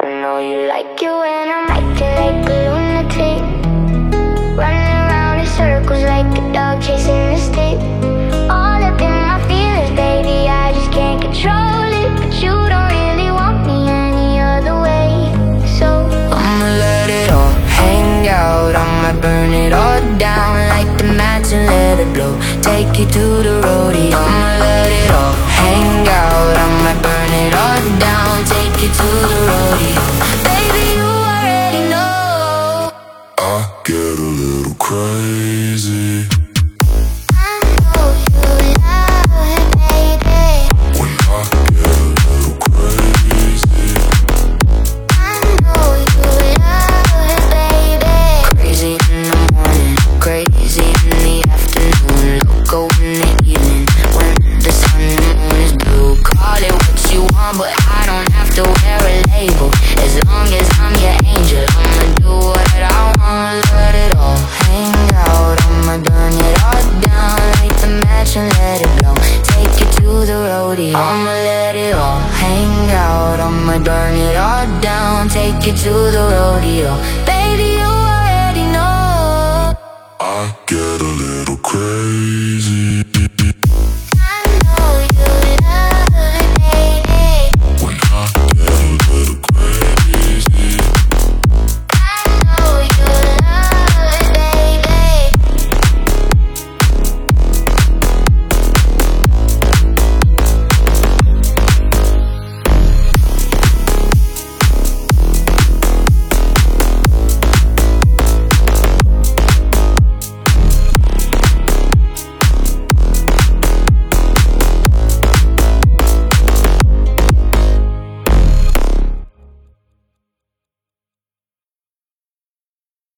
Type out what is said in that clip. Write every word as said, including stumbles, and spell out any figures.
I know you like it when I'm acting like a lunatic, running around in circles like a dog chasing a stick. All up in my feelings, baby, I just can't control it. But you don't really want me any other way, so I'ma let it all hang out. I'ma burn it all down like the match and let it blow. Take you to the rodeo. I'ma let it all hang out. I'ma burn it all down. Take you to the rodeo. Baby, you already know. I get a little crazy I know you love it, baby. when I get a little crazy. I know you love it, baby. Crazy in the morning, crazy in the afternoon, loco in the evening when the sun and moon is blue. Call it what you want, but I don't have to wear a label. As long as I'm your angel, I'ma do what I want. Let it all hang out. I'ma burn it all down like the match and let it blow. Take you to the rodeo. I'ma let it all hang out. I'ma burn it all down. Take you to the rodeo. Baby, you already know. I get a little crazy